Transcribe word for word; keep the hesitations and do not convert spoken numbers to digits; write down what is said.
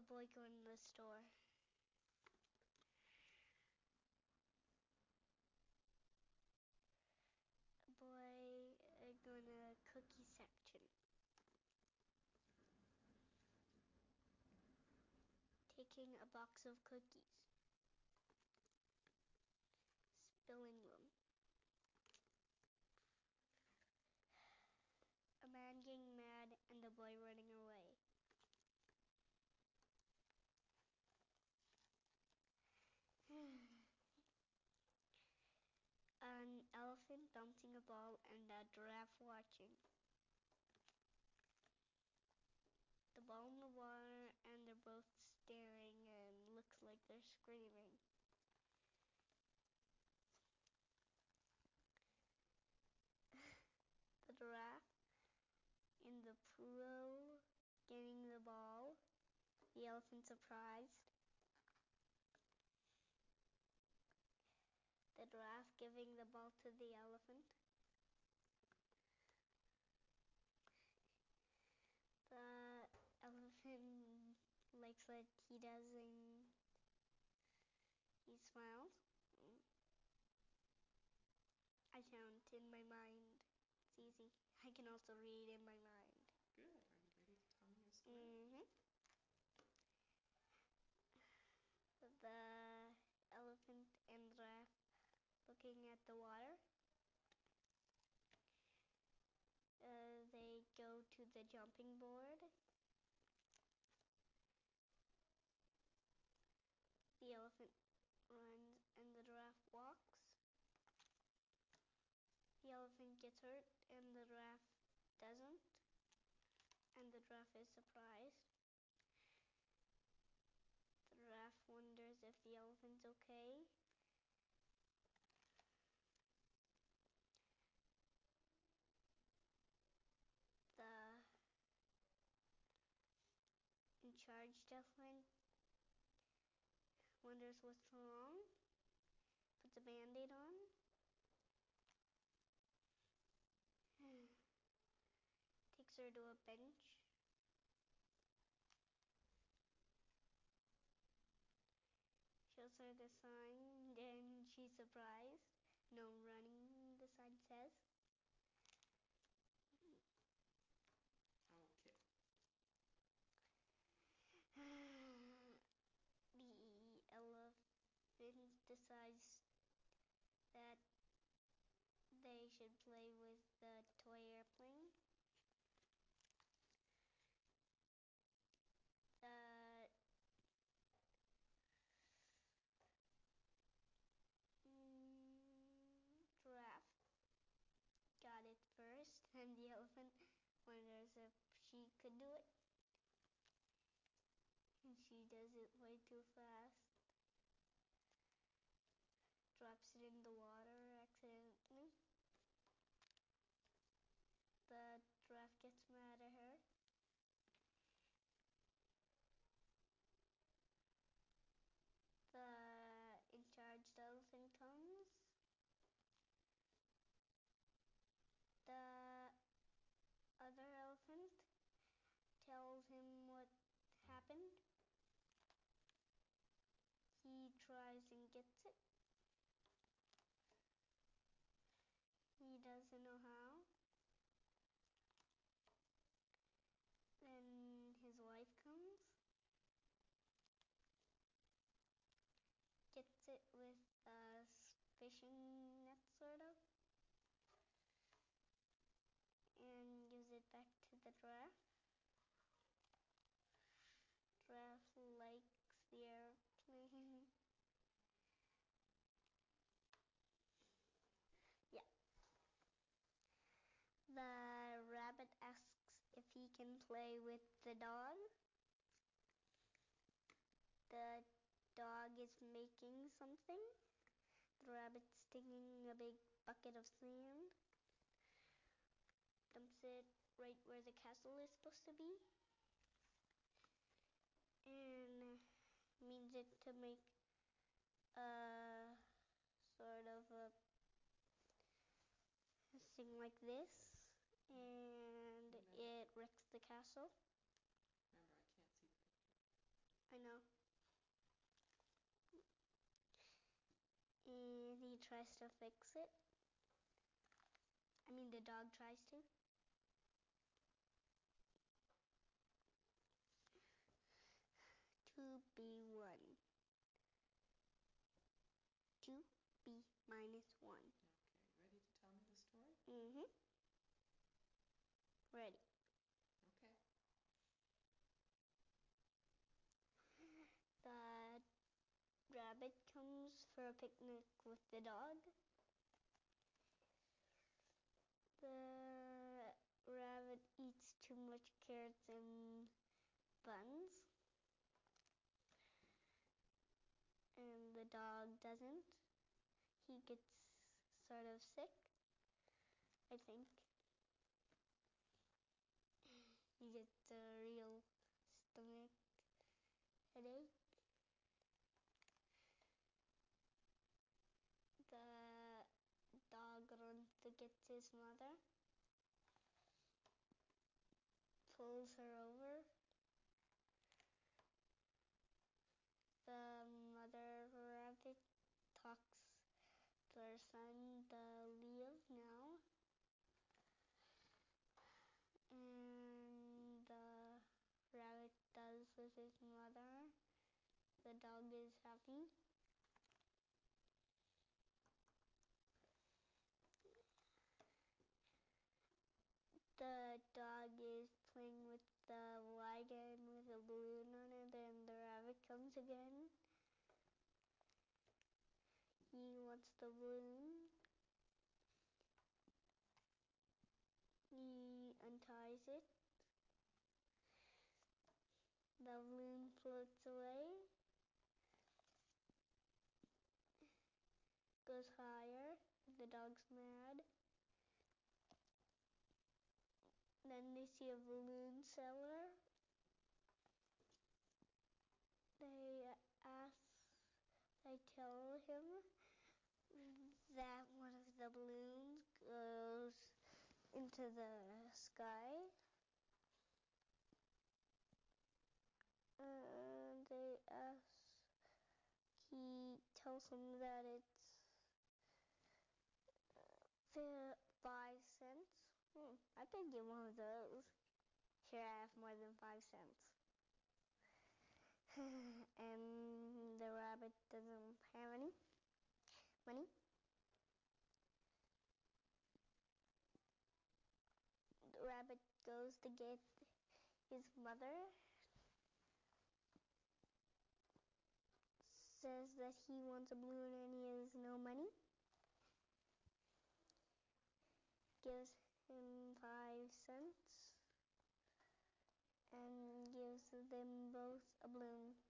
boy going to the store. A boy uh, going to the cookie section. Taking a box of cookies. Spilling them. A man getting mad and the boy running away. An elephant bouncing a ball and a giraffe watching. The ball in the water and they're both staring and looks like they're screaming. The giraffe in the pool getting the ball. The elephant surprised. The giraffe giving the ball to the elephant. The elephant likes what he does and he smiles. I count in my mind. It's easy. I can also read in my mind. Good. Are you ready to tell me a story? Mm-hmm. The elephant and giraffe looking at the water. Uh, they go to the jumping board. The elephant runs and the giraffe walks. The elephant gets hurt and the giraffe doesn't. And the giraffe is surprised. The giraffe wonders if the elephant's okay. The in charge elephant wonders what's wrong. Puts a band-aid on. Takes her to a bench. Shows her the sign, then she's surprised. No running, the sign says. Okay. The elephant decides that they should play with the toy airplane. The mm, giraffe got it first, and the elephant wonders if she could do it. And she does it way too fast. Drops it in the water accidentally. The giraffe gets mad at her. The in charge elephant comes. The other elephant tells him what happened. He tries and gets it. He doesn't know how. Then his wife comes. Gets it with a fishing net, sort of. And gives it back to the giraffe. Giraffe likes the airplane. Yeah. The rabbit asks if he can play with the dog. The dog is making something. The rabbit's taking a big bucket of sand. Dumps it right where the castle is supposed to be. And means it to make a sort of a thing like this. And Remember, it wrecks the castle. remember, I can't see the picture. he tries to fix it. I mean, the dog tries to. two b one. two b minus one. Okay, ready to tell me the story? Mm-hmm. Ready. Okay. The rabbit comes for a picnic with the dog. The rabbit eats too much carrots and buns. And the dog doesn't. He gets sort of sick, I think. He gets a real stomach headache. The dog runs to get his mother, pulls her over. The mother rabbit talks to her son to leave now. And the rabbit does with his mother. The dog is happy. The dog is playing with the wagon with a balloon on it, and the rabbit comes again. He wants the balloon. He unties it. The balloon floats away, goes higher. The dog's mad. Then they see a balloon seller. They ask, they tell him that one of the balloons goes into the sky. And they ask, he tells them that it's uh, five cents. Hmm, I could get one of those. Here I have more than five cents. And the rabbit doesn't have any money. The rabbit goes to get his mother. Says that he wants a balloon and he has no money. Gives him five cents and gives them both a balloon.